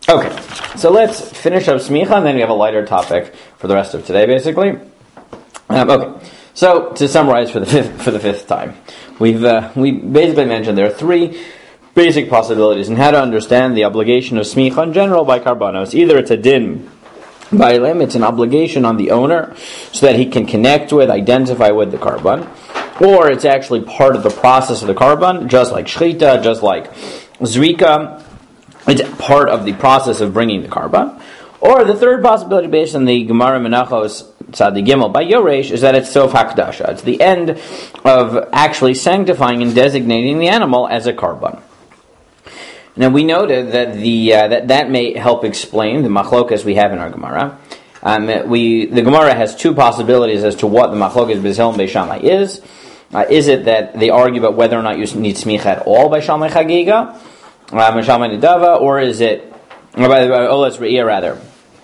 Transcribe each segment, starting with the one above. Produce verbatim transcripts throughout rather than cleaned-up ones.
Okay, so let's finish up smicha, and then we have a lighter topic for the rest of today, basically. Um, okay, so to summarize for the fifth for the fifth time, we've uh, we basically mentioned there are three basic possibilities in how to understand the obligation of smicha in general by karbanos. Either it's a din by lim, it's an obligation on the owner so that he can connect with, identify with the karban, or it's actually part of the process of the karban, just like shchita, just like zrika. It's part of the process of bringing the karban. Or the third possibility, based on the Gemara Menachos Tzadi Gimel by Yoresh, is that it's sof hakdasha. It's the end of actually sanctifying and designating the animal as a karban. Now we noted that the uh, that that may help explain the machlokas we have in our Gemara. Um, we the Gemara has two possibilities as to what the machlokas Beis Hillel and Beis Shammai is. Uh, is it that they argue about whether or not you need smicha at all by Shammai Chagiga, um, Shammai Nedava, or is it or by Oletz Re'iyah rather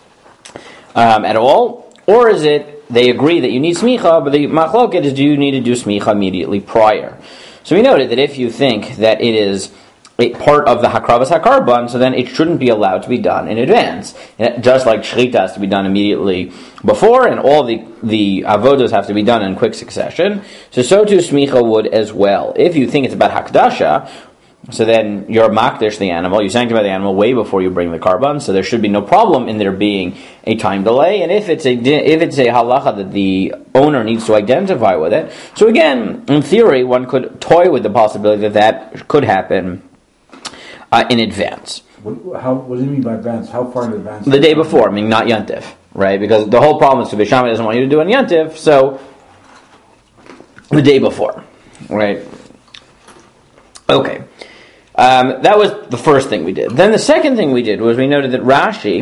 um, at all, or is it they agree that you need smicha, but the machloket is do you need to do smicha immediately prior? So we noted that if you think that it is a part of the Hakravas HaKarban, so then it shouldn't be allowed to be done in advance. Just like Shechita has to be done immediately before, and all the, the Avodos have to be done in quick succession, so so too Smicha would as well. If you think it's about Hakdasha, so then you're Makdash the animal, you sanctify the animal way before you bring the Karban, so there should be no problem in there being a time delay, and if it's a if it's a halacha that the owner needs to identify with it, so again, in theory, one could toy with the possibility that that could happen Uh, in advance. What, how, what do you mean by advance? How far in advance? The day before, I mean, not Yantif, right? Because the whole problem is that Beis Shammai doesn't want you to do it on Yantif, so the day before, right? Okay. Um, that was the first thing we did. Then the second thing we did was we noted that Rashi,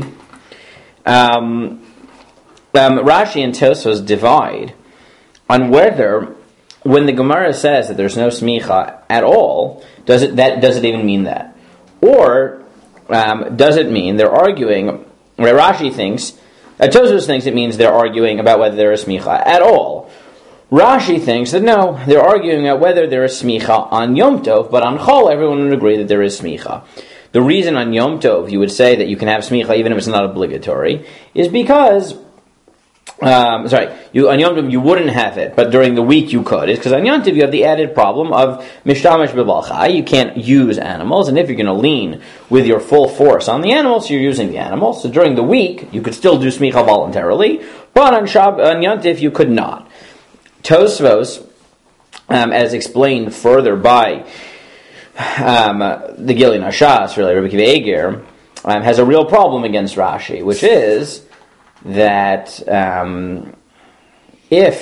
um, um, Rashi and Tosfos divide on whether, when the Gemara says that there's no smicha at all, does it that does it even mean that? Or um, does it mean they're arguing, where Rashi thinks, uh, Tosfos thinks it means they're arguing about whether there is smicha at all. Rashi thinks that no, they're arguing about whether there is smicha on Yom Tov, but on Chol everyone would agree that there is smicha. The reason on Yom Tov you would say that you can have smicha even if it's not obligatory is because Um, sorry, you, on Yom Tov you wouldn't have it, but during the week you could. It's because on Yom Tov you have the added problem of mishtamash b'balchai. You can't use animals, and if you're going to lean with your full force on the animals, you're using the animals. So during the week you could still do smicha voluntarily, but on Shab on Yom Tov you could not. Tosfos, um, as explained further by um, the Gilui Nashas, really Rabbi Akiva Eiger, um, has a real problem against Rashi, which is that um, if,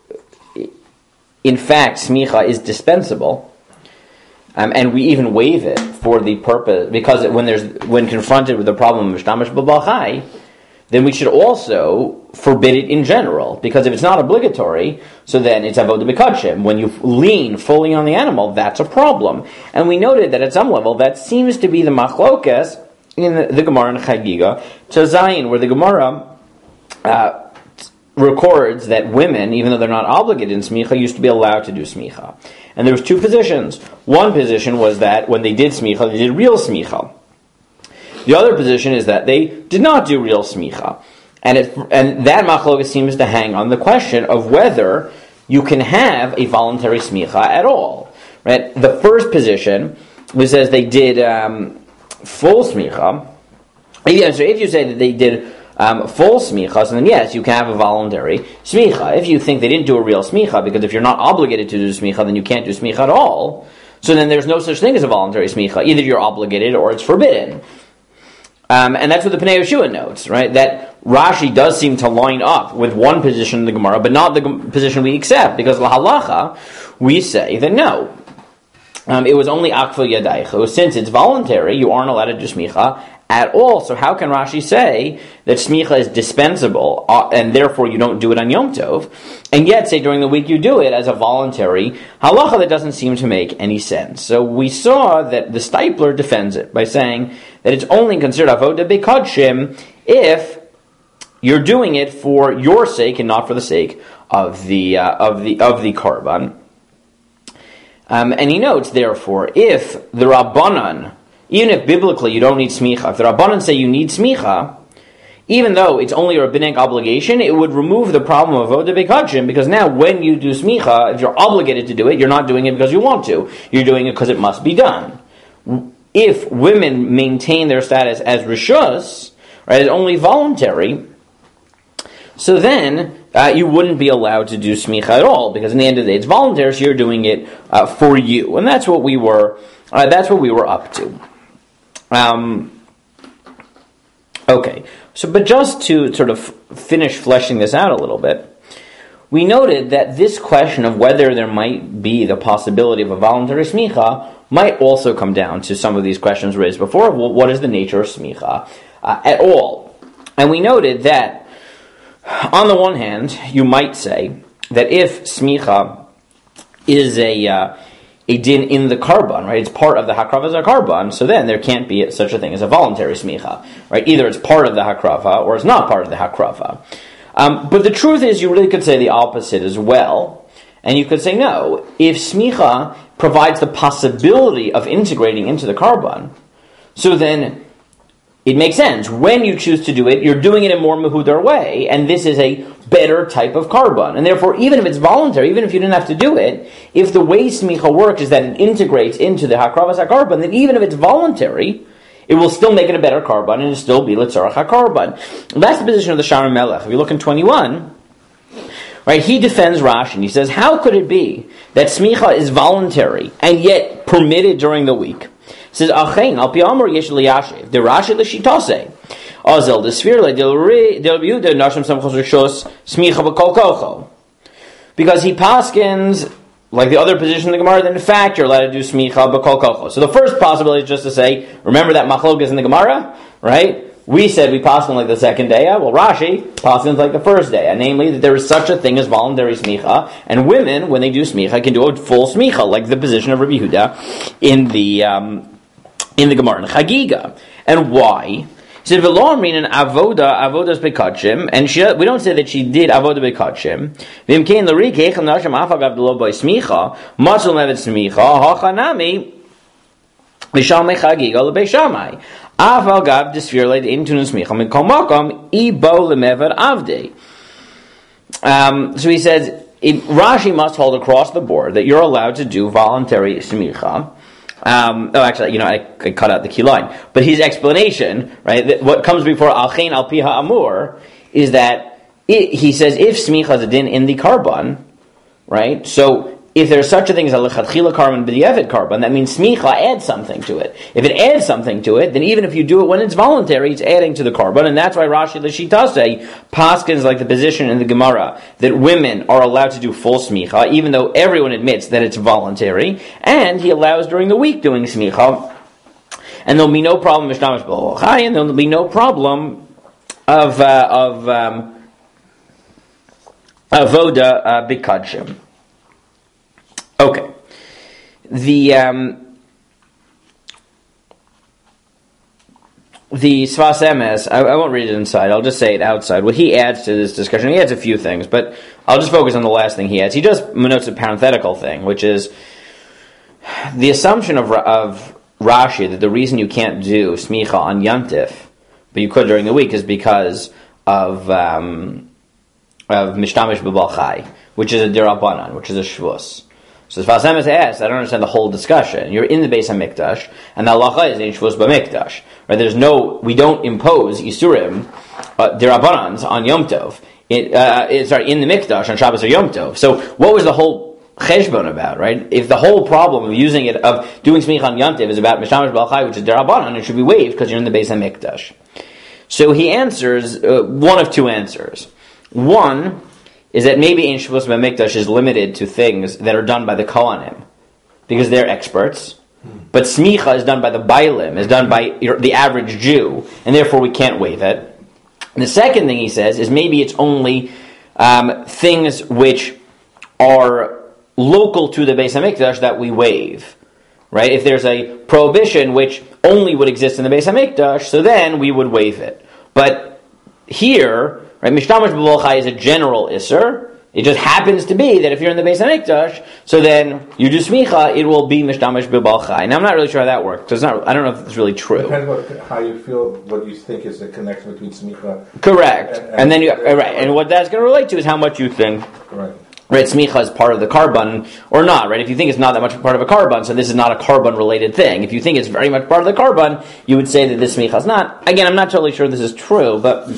in fact, smicha is dispensable, um, and we even waive it for the purpose, because when there's when confronted with the problem of mishtamash b'balchai, then we should also forbid it in general, because if it's not obligatory, so then it's avodah b'kadshim. When you lean fully on the animal, that's a problem. And we noted that at some level, that seems to be the machlokas in the, the Gemara in Chagiga to Zayin, where the Gemara Uh, records that women, even though they're not obligated in smicha, used to be allowed to do smicha. And there was two positions. One position was that when they did smicha, they did real smicha. The other position is that they did not do real smicha. And it, and that machlokas seems to hang on the question of whether you can have a voluntary smicha at all. Right? The first position was says they did um, full smicha. So if you say that they did Um, full smicha, so then yes, you can have a voluntary smicha. If you think they didn't do a real smicha, because if you're not obligated to do smicha, then you can't do smicha at all, so then there's no such thing as a voluntary smicha. Either you're obligated or it's forbidden. Um, and that's what the Pnei Yeshua notes, right? That Rashi does seem to line up with one position in the Gemara, but not the g- position we accept, because la halacha, we say that no. Um, it was only akfa yadaycho. Since it's voluntary, you aren't allowed to do smicha at all. So how can Rashi say that smicha is dispensable uh, and therefore you don't do it on Yom Tov, and yet say during the week you do it as a voluntary halacha? That doesn't seem to make any sense. So we saw that the Stipler defends it by saying that it's only considered avodah b'kadshim if you're doing it for your sake and not for the sake of the uh, of the of the karban. Um, and he notes, therefore, if the Rabbanan even if biblically you don't need smicha, if the Rabbanan say you need smicha, even though it's only a rabbinic obligation, it would remove the problem of avodah bekadshim, because now when you do smicha, if you're obligated to do it, you're not doing it because you want to. You're doing it because it must be done. If women maintain their status as rishus, right, as only voluntary, so then uh, you wouldn't be allowed to do smicha at all, because in the end of the day, it's voluntary, so you're doing it uh, for you, and that's what we were. Uh, that's what we were up to. Um, okay. So, but just to sort of finish fleshing this out a little bit, we noted that this question of whether there might be the possibility of a voluntary smicha might also come down to some of these questions raised before. Well, what is the nature of smicha uh, at all? And we noted that, on the one hand, you might say that if smicha is a uh, a din in the karban, right? It's part of the hakrava karban, so then there can't be such a thing as a voluntary smicha, right? Either it's part of the hakrava or it's not part of the hakrava. Um, but the truth is, you really could say the opposite as well, and you could say no. If smicha provides the possibility of integrating into the karban, so then it makes sense. When you choose to do it, you're doing it in a more mehudar way, and this is a better type of karban. And therefore, even if it's voluntary, even if you didn't have to do it, if the way smicha works is that it integrates into the hakravas hakarban, then even if it's voluntary, it will still make it a better karban, and it'll still be letzarach hakarban. That's the position of the Shalom Melech. If you look in twenty-one, right, he defends Rashi, and he says, how could it be that smicha is voluntary, and yet permitted during the week? He says, Achein, al pi amor yesh liyashiv, de Rashi l'shitase. Azel de sfirle del Yehuda nashim samchos rishos smicha b'kol kocho. Because he paskins, like the other position in the Gemara, that in fact you're allowed to do smicha b'kol kocho. So the first possibility is just to say, remember that machlok is in the Gemara, right? We said we paskin like the second day. Well, Rashi paskins like the first day, and namely that there is such a thing as voluntary smicha, and women, when they do smicha, can do a full smicha, like the position of Rabbi Yehuda in the um, in the Gemara in Chagiga. And why? He said, "V'lo amrin an avoda avodas bekadshim," and she, we don't say that she did avoda bekadshim. V'imkein l'ri keichem nashim afagav d'lo by smicha matzul mevet smicha hachanami v'shamei chagiga l'beishamai aval gav d'sfirleid intun smicha mikol makom ibo lemevet avdei. Um, so he says, it, Rashi must hold across the board that you're allowed to do voluntary smicha. Um, oh, actually, you know, I, I cut out the key line. But his explanation, right, that what comes before Alchein al Piha Amur, is that it, he says if smicha is a din in the karban, right, so if there's such a thing as a lechatchila karban b'diavad karban, that means smicha adds something to it. If it adds something to it, then even if you do it when it's voluntary, it's adding to the karban, and that's why Rashi l'shita say paskins like the position in the Gemara that women are allowed to do full smicha, even though everyone admits that it's voluntary, and he allows during the week doing smicha, and there'll be no problem mishnamish b'chai, and there'll be no problem of uh, of um, avoda uh, b'kadshim. Okay, the um, the Sfas Emes, I, I won't read it inside, I'll just say it outside. What he adds to this discussion, he adds a few things, but I'll just focus on the last thing he adds. He just notes a parenthetical thing, which is the assumption of, of Rashi that the reason you can't do smicha on Yantif, but you could during the week, is because of um, of Mishtamish B'Bal Chai, which is a Dirabanan, which is a Shvus. So Sfas Emes asks, I don't understand the whole discussion. You're in the Beis HaMikdash, and the halacha is in Shvus B'Mikdash. Right? There's no, we don't impose Isurim, uh, Dirabanans on Yom Tov. It, uh, it, sorry, in the Mikdash on Shabbos or Yom Tov. So what was the whole cheshbon about, right? If the whole problem of using it, of doing Smicha on Yom Tov is about Mishamash B'al Chai, which is Dirabanan, it should be waived because you're in the Beis HaMikdash. So he answers, uh, one of two answers. One is that maybe in Shavuos B'Mikdash is limited to things that are done by the Kohanim, because they're experts. But Smicha is done by the Bailim, is done by the average Jew, and therefore we can't waive it. And the second thing he says is maybe it's only um, things which are local to the Beis HaMikdash that we waive. Right? If there's a prohibition which only would exist in the Beis HaMikdash, so then we would waive it. But here, right, Mishtamash B'Bal Chai is a general Isser, It just happens to be that if you're in the Beis Hamikdash, so then you do smicha, it will be mishtamish b'bal chai. Now I'm not really sure how that works. It's not. I don't know if it's really true. Depends on how you feel, what you think is the connection between smicha. Correct, and, and, and then you right, and what that's going to relate to is how much you think. Right. Right, smicha is part of the carbon or not, right? If you think it's not that much part of a carbon, so this is not a carbon-related thing. If you think it's very much part of the carbon, you would say that this smicha is not. Again, I'm not totally sure this is true, but...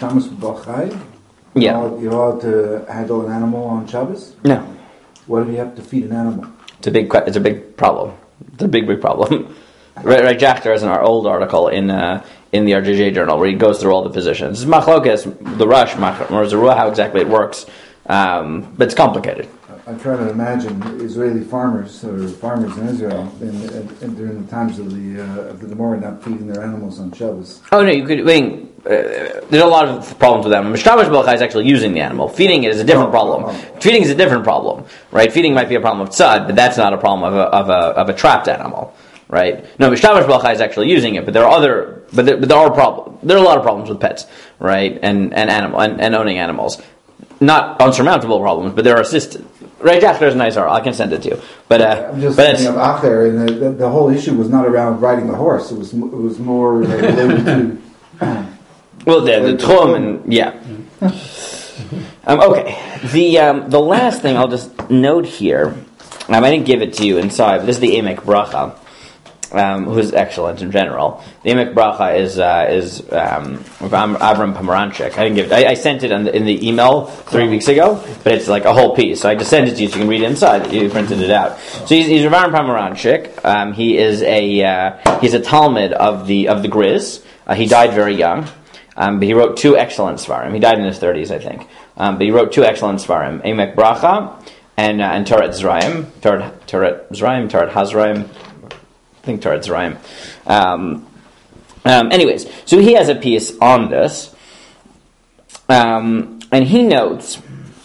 Yeah. You're allowed to handle an animal on Shabbos? No. What if you have to feed an animal? It's a big it's a big problem. It's a big, big problem. right, right, Jachter has an old article in uh, in the R J J journal where he goes through all the positions. It's machlokes, the rush, or how exactly it works. Um, but it's complicated. I'm trying to imagine Israeli farmers or farmers in Israel in, in, in, during the times of the uh, of the Gemara not feeding their animals on Shabbos. Oh no, you could. I mean, uh, there's a lot of problems with that. Mishtamish b'chai is actually using the animal. Feeding it is a different oh, problem. Oh. Feeding is a different problem, right? Feeding might be a problem of tzad, but that's not a problem of a of a of a trapped animal, right? No, mishtamish b'chai is actually using it, but there are other, but there, but there are problems. There are a lot of problems with pets, right? And and animal and, and owning animals. Not unsurmountable problems, but there are assisted. Right, Jack, there's a nice article. I can send it to you. But uh, I'm just but thinking of Acher, and the, the, the whole issue was not around riding the horse. It was it was more related to. well, the the tchum and yeah. um, okay, the um, the last thing I'll just note here. Um, I didn't give it to you inside, but this is the Emek Bracha. Um, who's excellent in general. The Emek Bracha is uh, is um, Avram Pomeranchik. I didn't give it. I, I sent it in the, in the email three weeks ago, but it's like a whole piece. So I just sent it to you so you can read it inside. You printed it out. So he's, he's Avram Pomeranchik. Um, he is a uh, he's a Talmud of the of the Griz. Uh, he died very young, um, but he wrote two excellent svarim. He died in his thirties, I think. Um, but he wrote two excellent svarim: Emek Bracha and uh, and Torat Zraim, Torat Torat Zraim, Torat Hazraim. I think Torat Zraim. Um, um, anyways, so he has a piece on this, um, and he notes,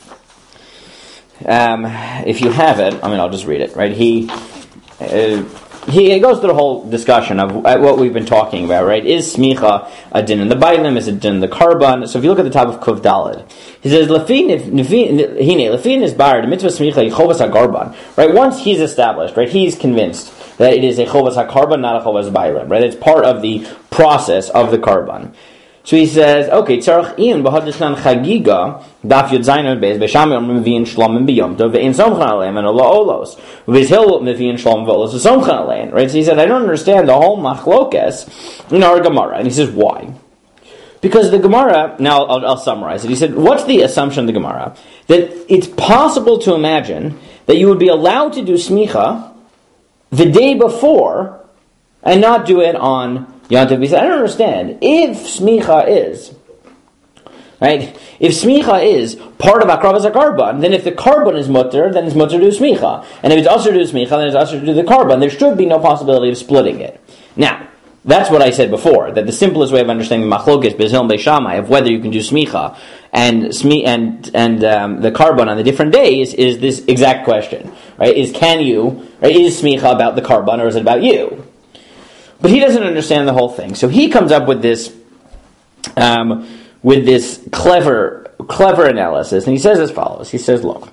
um, if you have it, I mean, I'll just read it, right? He uh, he goes through the whole discussion of uh, what we've been talking about, right? Is smicha a din in the bailim? Is it din in the karban? So if you look at the top of Kuv Daled, he says, "Lefin hine lefin is bar the mitzvah smicha yichovas hagarban." Right? Once he's established, right? He's convinced that it is a chovas hakarban, not a chovas bailim, right? It's part of the process of the karban. So he says, okay, tzarach in b'hadisnan chagiga daf yud zayin beis b'shami omrim v'in shlomim b'yom tov v'in somchan aleim and ola olos v'zhil v'in shlom v'olos v'somchan aleim. Right? So he said, I don't understand the whole machlokes in our Gemara. And he says, why? Because the Gemara, now I'll, I'll summarize it. He said, what's the assumption of the Gemara? That it's possible to imagine that you would be allowed to do smicha the day before and not do it on Yom Tov. He said, I don't understand. If smicha is, right, if smicha is part of Akravas HaKarban, then if the Karban is mutter, then it's mutter to do smicha. And if it's usher to do smicha, then it's usher to do the Karban. There should be no possibility of splitting it. Now, that's what I said before, that the simplest way of understanding machlokes Beis Beis Shammai of whether you can do smicha and smi and and um, the Karban on the different days is this exact question, right? Is can you, right, is smicha about the Karban or is it about you? But he doesn't understand the whole thing, so he comes up with this, um, with this clever, clever analysis, and he says as follows. He says, "Look,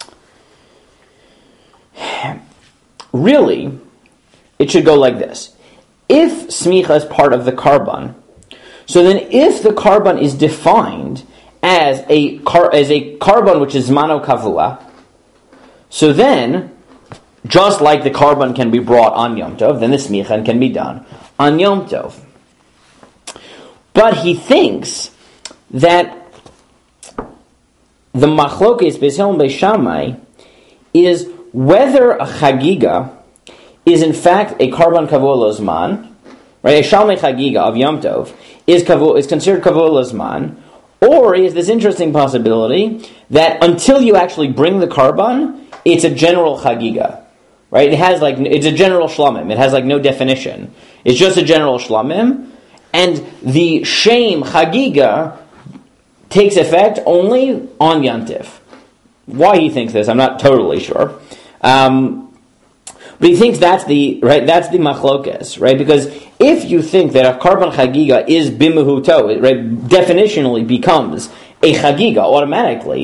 really, it should go like this: if smicha is part of the karban, so then if the karban is defined as a car, as a karban which is mano kavua, so then." Just like the karban can be brought on Yom Tov, then the smicha can be done on Yom Tov. But he thinks that the machlokes Beis Hillel and Beis Shammai is whether a chagiga is in fact a karban kavua lozman, right? A shalmei chagiga of Yom Tov is kavua, is considered kavua lozman, or is this interesting possibility that until you actually bring the karban, it's a general chagiga. Right? It has like, it's a general shlamim. It has like no definition. It's just a general shlamim. And the shame chagiga takes effect only on Yantif. Why he thinks this, I'm not totally sure. Um, but he thinks that's the, right, that's the machlokes, right? Because if you think that a karban chagiga is bimuhuto, it right, definitionally becomes a chagiga automatically,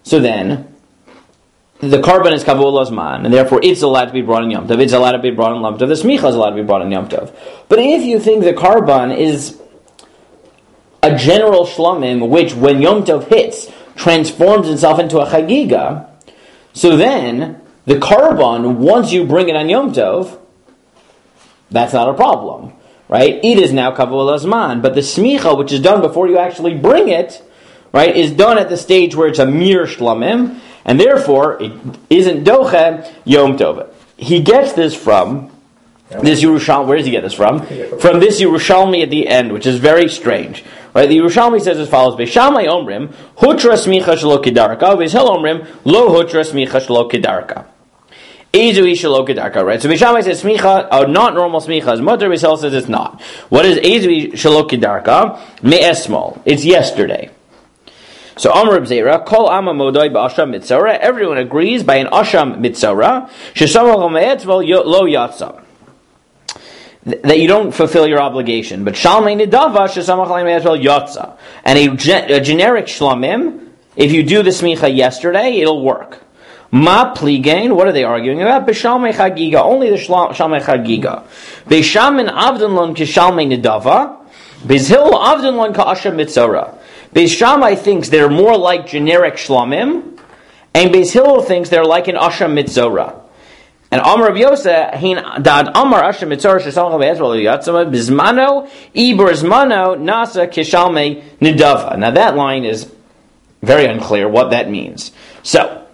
So then, the carbon is kavua lazman, and therefore it's allowed to be brought in Yom Tov. It's allowed to be brought in Yom Tov. The smicha is allowed to be brought in Yom Tov. But if you think the carbon is a general shlamim, which when Yom Tov hits, transforms itself into a chagiga, so then, the carbon, once you bring it on Yom Tov, that's not a problem, right? It is now kavua lazman, but the smicha, which is done before you actually bring it, right, is done at the stage where it's a mere shlamim, and therefore, it isn't doche Yom Tov. He gets this from this Yerushalmi. Where does he get this from? From this Yerushalmi at the end, which is very strange. Right? The Yerushalmi says as follows: Beishamai omrim hutra smicha shelo kedarka, Beishil omrim lo hutra smicha shelo kedarka. Ezui shelo kedarka. Right? So Beishamai says smicha, a not normal smicha is mutter. Beishil says it's not. What is Ezui shelo kedarka? Me'esmol. It's yesterday. So Amr Bzeira, Kol Amma Modoi Ba'asham Mitzora, everyone agrees by an Asham Mitzora, Shesamach Me'etzvel Lo Yatsa, that you don't fulfill your obligation. But Shalmei Nidava, Shesamach Me'etzvel Yatsa. And a, gen- a generic Shlamim, if you do the Smicha yesterday, it'll work. Ma Pligain, what are they arguing about? B'Shalmei Chagiga, only the Shalmei Chagiga. B'Shamin Avdun Lon Kishalmei Nidava, B'Zhil Avdun Lon Ka'asham Mitzora. Beis Shammai thinks they're more like generic shlamim, and Beis Hillel thinks they're like an asham mitzora. And Amar Rav Yosef, hein dad Amar asham mitzora shesamach be'ezrol yatzama bizmano iberzmano nasa kishalmei nidava. Now that line is very unclear what that means. So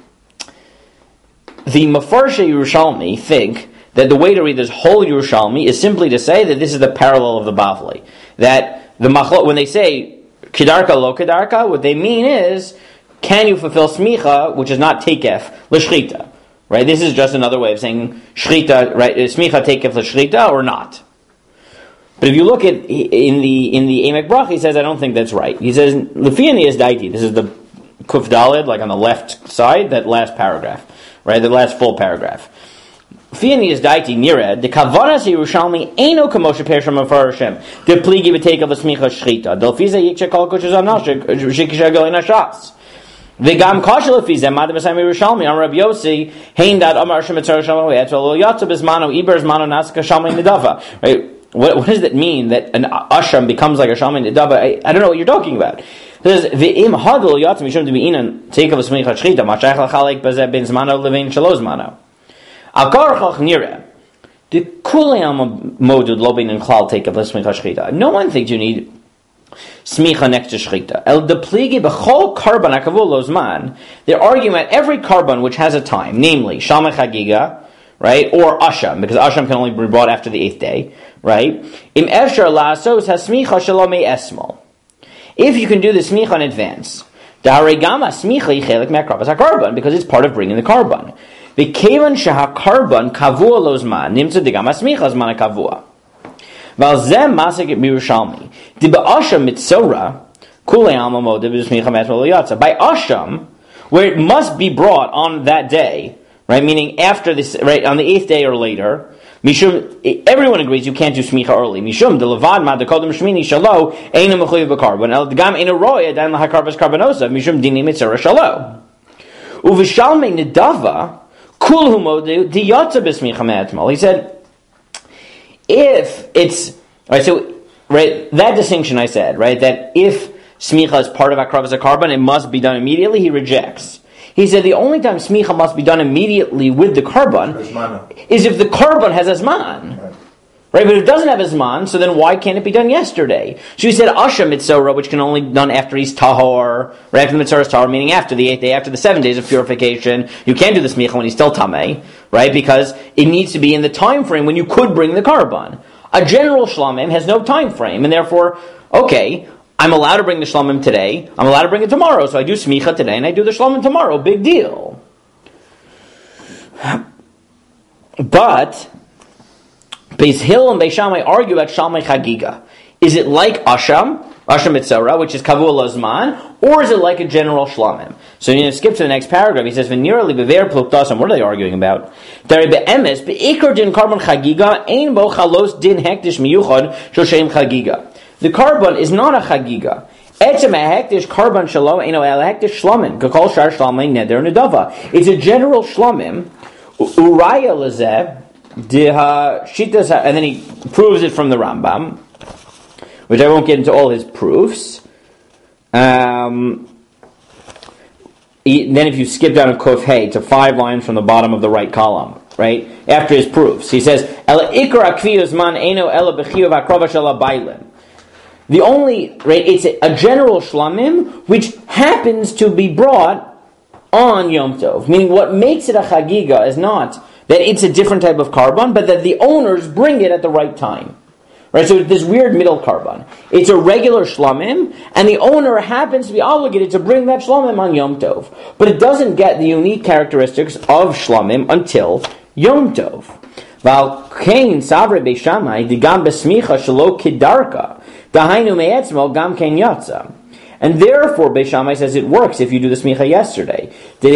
the Mefarshe Yerushalmi think that the way to read this whole Yerushalmi is simply to say that this is the parallel of the Bavli. That the machlok, when they say Kedarka lo kedarka, what they mean is, can you fulfill smicha, which is not tekef, l'shchita, right? This is just another way of saying shchita, right? Is smicha tekef l'shchita or not? But if you look at in the in the Emek Brach, he says, I don't think that's right. He says, Lefiani is daiti. This is the Kuf Daled, like on the left side, that last paragraph, right? The last full paragraph. Fiani is daiti nired. The kavanas Yerushalmi eino kamosha persham afarashem. The pligi betake of a smicha shchita. Delfiza yikche kol koches anashik shikisha galina shas. V'gam kashel lefiza madam esam Yerushalmi on Rabbi Yossi hein dad amar shem etzar Yerushalmi etzol lo yatsa bizmano iber zmano nasika shalmi nidava. Right? What, what does that mean that an asham becomes like a shalmi nidava? I, I don't know what you're talking about. It says v'im hadol yatsa mishum debi'inan take of a smicha shchita machach lachalek bezeh ben zmano levein shelo zmano. Al karchach nira, the kulayam modud lobin and klal take of a smicha shchita. No one thinks you need smicha next to shchita. El depligi b'chol karban akavul lozman. They're arguing about every karban which has a time, namely shalmei chagiga, right, or asham, because asham can only be brought after the eighth day, right? Im efshar la'asos hasmicha shalomei esmol. If you can do the smicha in advance, da'aregama smicha yichelik me'akrabas hakarban, because it's part of bringing the karban. V'kevan shehakarban kavua lozman nimtza digam asmicha zman kavua. Val zeh masik Yerushalmi di ba'asham mitzora kulei alma moda b'smicha metzma yatsa. By asham, where it must be brought on that day, right? Meaning after this, right, on the eighth day or later. Mishum, everyone agrees you can't do smicha early. Mishum the levad ma dekodem shmini shalo eina mechuyev b'karban el digam eina roya dan lahakarvas karbanosa mishum dini mitzora shalo. Uv'shalmei nidava. He said, if it's right, so right that distinction I said, right, that if smicha is part of akravas karban, it must be done immediately. He rejects. He said the only time smicha must be done immediately with the karban is if the karban has azman. Right. Right, but if it doesn't have Azman, so then why can't it be done yesterday? So he said Asha Mitzora, which can only be done after he's Tahor, right after the Mitzora is Tahor, meaning after the eighth day, after the seven days of purification. You can't do the Smicha when he's still Tameh, right, because it needs to be in the time frame when you could bring the Karban. A general Shlamim has no time frame, and therefore, okay, I'm allowed to bring the Shlamim today, I'm allowed to bring it tomorrow, so I do Smicha today and I do the Shlamim tomorrow, big deal. But Beis Hillel and Beis Shammai argue about Shalmei Chagiga. Is it like Asham, Asham Mitzora, which is Kavua Lazman, or is it like a general Shlamim? So you know, skip to the next paragraph. He says, "V'nirali bever pluktasam." What are they arguing about? Dari be'emes be'ikar din karban chagiga ein bo chalos din hektish miyuchad shoshem chagiga. The karban is not a chagiga, Etzem hektish karban shalom eno el hektish shlamim kakol shar shlamim neder nedava. It's a general shlamim. Uraya lezeh diha shitas, and then he proves it from the Rambam, which I won't get into all his proofs. Um, he, then if you skip down to Kuf Hey to five lines from the bottom of the right column, right after his proofs, he says El ikra kviyus man eno ela b'chiyuv akrova shala bailim. The only, right, it's a, a general shlamim which happens to be brought on Yom Tov. Meaning what makes it a chagiga is not that it's a different type of karban, but that the owners bring it at the right time. Right, so this weird middle karban. It's a regular shlamim, and the owner happens to be obligated to bring that shlamim on Yom Tov. But it doesn't get the unique characteristics of shlamim until Yom Tov. Val kein savre beishamai digam besmicha shelo kidarka. And therefore, Beis Shammai says it works if you do the smicha yesterday.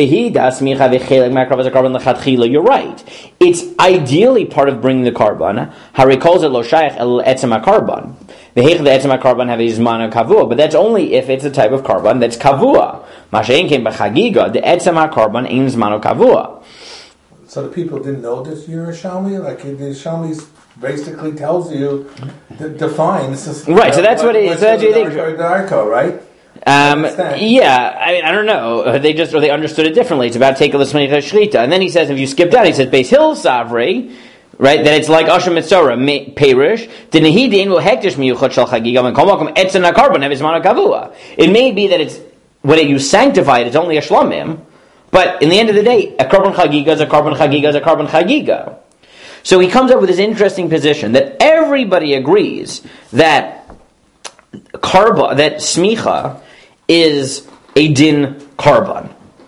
You're right. It's ideally part of bringing the karban. Hari calls it lo shayach el etzem karban. The etzem karban have a zman kavua, but that's only if it's a type of karban that's kavua. Mashein came b'chagiga the etzem karban ein zman kavua. So the people didn't know this Yerushalmi? Like the Yerushalmi basically tells you, d- defines. Right, so that's what it is. So that's what you think. Darko, right? Um, yeah, I mean, I don't know. They just, or they understood it differently. It's about take a l'smicha shrita. And then he says, if you skip down, he says, Beis Hill Savri, right, that it's like Asher Mitzora, Perish, Dinahidin will hektish miyuchot shal chagigam, and komakom etzen ha-karban, have his mana kavua. It may be that it's, when you sanctify it, it's only a shlamim, but in the end of the day, a karban chagiga is a karban chagiga is a karban chagiga. So he comes up with this interesting position that everybody agrees that karba, that smicha is a din karban.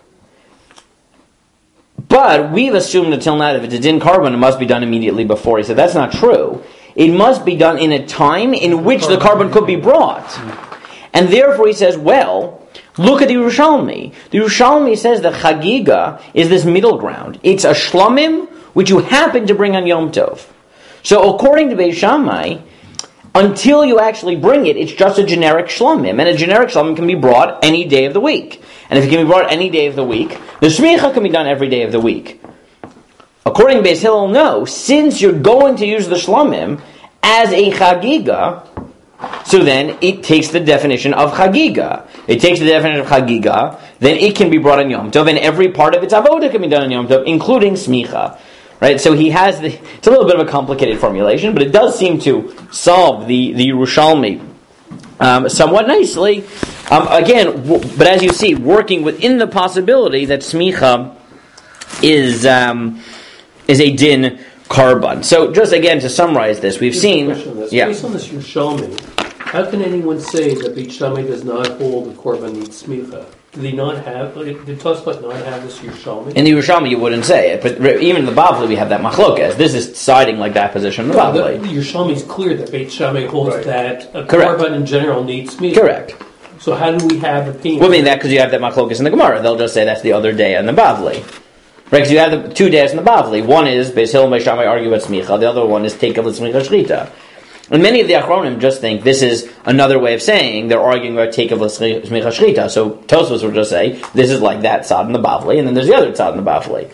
But we've assumed until now that if it's a din karban, it must be done immediately before. He said that's not true. It must be done in a time in which the karban could be brought. And therefore he says, well, look at the Yerushalmi. The Yerushalmi says that chagiga is this middle ground. It's a shlamim which you happen to bring on Yom Tov. So according to Beis Shammai, until you actually bring it, it's just a generic shlamim. And a generic shlamim can be brought any day of the week. And if it can be brought any day of the week, the smicha can be done every day of the week. According to Beis Hillel, no. Since you're going to use the shlamim as a chagiga, so then it takes the definition of chagiga. It takes the definition of chagiga, then it can be brought on Yom Tov, and every part of its avodah can be done on Yom Tov, including smicha. Right, so he has the. It's a little bit of a complicated formulation, but it does seem to solve the the Yerushalmi um, somewhat nicely. Um, again, w- but as you see, working within the possibility that smicha is um, is a din karban. So, just again to summarize this, we've Just seen. a question on this. Yeah. Based on this Yerushalmi, how can anyone say that Beis Shammai does not hold the korban needs smicha? Do they not have? Like, did Tosfot not have this Yerushalmi? In the Yerushalmi, you wouldn't say it, but even in the Bavli, we have that machlokas. This is siding like that position in the No, the, Bavli. the Yerushalmi is clear that Beis Shammai holds Right. that a Correct. korban in general needs smicha. Correct. So how do we have opinions? Well, I mean that because you have that machlokas in the Gemara. They'll just say that's the other day in the Bavli. Right, because you have the two days in the Bavli. One is Beis Hillel and Beis Shammai argue about smicha. The other one is take of smicha shrita. And many of the Achronim just think this is another way of saying they're arguing about take of smicha shrita. So Tosfos will just say this is like that tzad in the Bavli, and then there's the other tzad in the Bavli.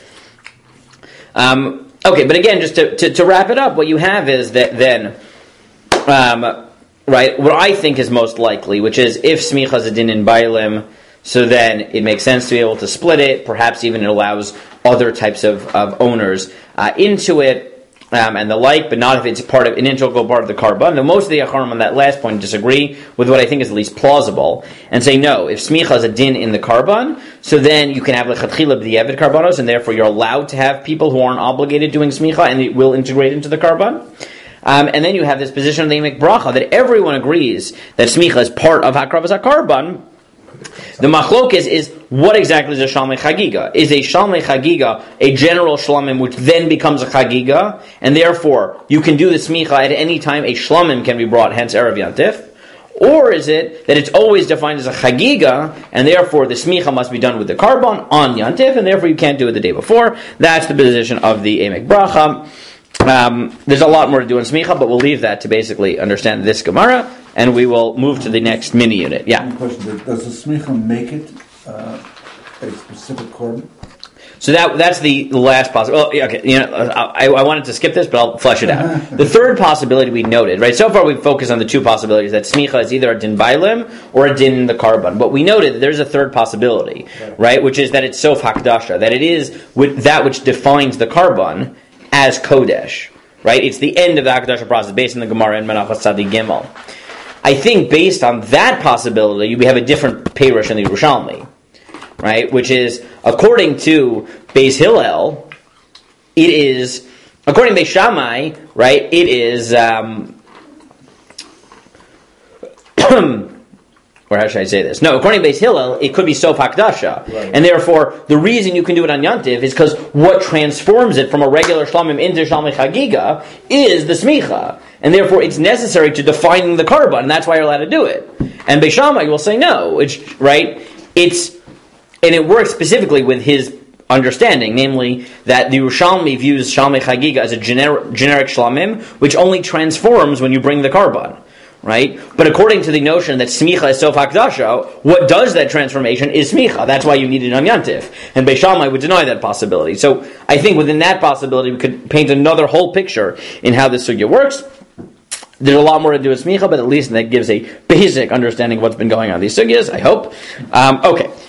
Um, okay, but again, just to, to, to wrap it up, what you have is that then, um, right, what I think is most likely, which is if smicha is a din in Bailim, so then it makes sense to be able to split it. Perhaps even it allows other types of, of owners uh, into it. Um, and the like, but not if it's part of an integral part of the karban. Now, most of the Acharonim on that last point disagree with what I think is at least plausible, and say no. If smicha is a din in the karban, so then you can have lechatchila b'diavad karbanos, and therefore you're allowed to have people who aren't obligated doing smicha, and it will integrate into the karban. Um, and then you have this position of the Emek Bracha that everyone agrees that smicha is part of hakravas hakarban. The machlokes is what exactly is a shalmei chagiga? Is a shalmei chagiga a general shlamim which then becomes a chagiga, and therefore you can do the smicha at any time a shlamim can be brought, hence erev yantif? Or is it that it's always defined as a chagiga, and therefore the smicha must be done with the karban on yantif, and therefore you can't do it the day before? That's the position of the Emek Bracha. Um, there's a lot more to do in smicha, but we'll leave that to basically understand this Gemara. and we will move to the next mini unit. Yeah. One question: does the smicha make it uh, a specific korban? So that that's the last possibility. Well, okay, you know, I, I wanted to skip this, but I'll flesh it out. The third possibility we noted, right? So far, we've focused on the two possibilities that smicha is either a din bailim or a din the karban. But we noted that there's a third possibility, right? Which is that it's sof hakdasha, that it is with that which defines the karban as kodesh, right? It's the end of the hakdasha process, based on the Gemara in Menachos Tzadi Gimel. I think based on that possibility, we have a different perush in the Yerushalmi. Right, which is, according to Beis Hillel, it is, according to Beis Shammai, right, it is, um, or how should I say this? No, according to Beis Hillel, it could be Sof Hakdasha. Right. And therefore, the reason you can do it on Yantiv is because what transforms it from a regular Shlamim into Shlamim Chagiga is the Smicha. And therefore, it's necessary to define the Karban, and that's why you're allowed to do it. And Beis Shammai will say, no, it's, right, it's, and it works specifically with his understanding, namely that the Yerushalmi views Shalmei Chagiga as a gener- generic shlamim, which only transforms when you bring the karban, right? But according to the notion that smicha is sof hakdasha, what does that transformation is smicha. That's why you need it on yantif. And Beis Shammai would deny that possibility. So I think within that possibility, we could paint another whole picture in how this sugya works. There's a lot more to do with smicha, but at least that gives a basic understanding of what's been going on in these sugyas, I hope. Um, okay.